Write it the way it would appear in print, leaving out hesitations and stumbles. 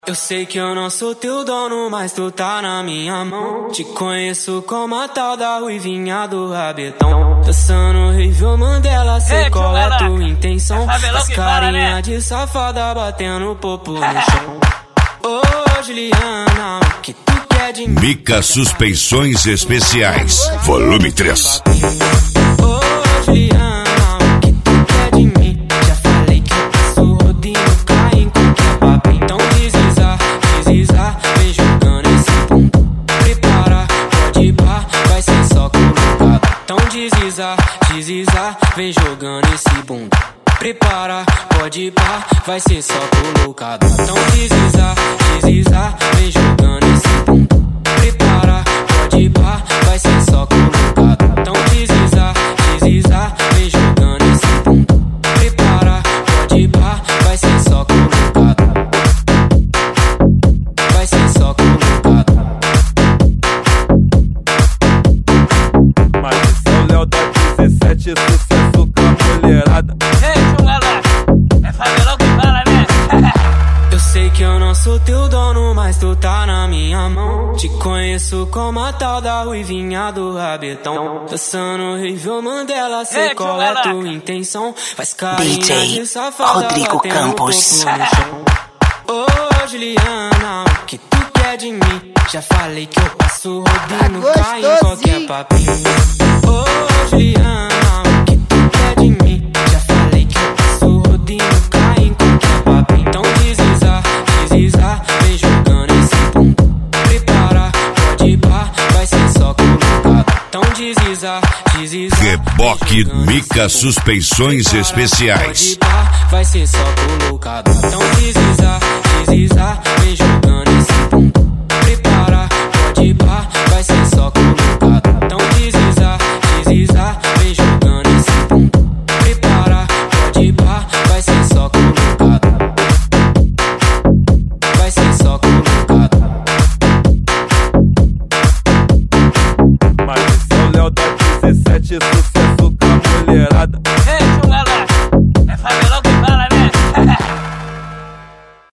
Eu sei que eu não sou teu dono, mas tu tá na minha mão. Te conheço como a tal da ruivinha do rabetão. Dançando Rivel Mandela, sei qual é a tua intenção. Faz carinha de safada batendo popo no chão. Ô Juliana, o que tu quer de mim? Mica Suspeições Especiais, volume 3. Ô Juliana, o que tu quer de mim? Já falei que eu passo rodinho, cai em qualquer papo. Então deslizar, vem jogando esse bumbum. Prepara, pode ir pá, vai ser só colocado. Então deslizar, vem jogando esse bumbum. Prepara, pode ir pá, vai ser só colocado. Então deslizar, vem jogando esse bumbum. Prepara, pode ir pá, vai ser só colocado. Então deslizar, vem jogando esse bumbum. Prepara, pode ir pá, vai ser só colocado. Vai ser só colocado. Mas esse é o Léo da 17, sucesso com a mulherada. Eu sei que eu não sou teu dono, mas tu tá na minha mão. Te conheço como a tal da ruivinha do rabetão. Dançando Rivel Mandela, sei qual é a tua intenção. Faz carinha de safada Rodrigo batendo Campos. popo no chão. Ô Juliana, o que tu quer de mim? Já falei que eu passo rodinho, cai em qualquer papinho. Ô Juliana, o que tu quer de mim? Já falei que eu passo rodinho, cai em qualquer papinho. Então deslizar, vem jogando esse bumbum. Prepara, pode ir pá, vai ser só colocado. Então deslizar, Reboque Mica Suspeições Especiais. pode ir pá, vai ser só colocado. Então deslizar, vem jogando esse bumbum. Prepara, pode ir pá, vai ser só colocado. Então deslizar, vem jogando esse bumbum. Prepara, pode ir pá, vai ser só colocado. Vai ser só colocado. Mas esse é o Léo da 17, sucesso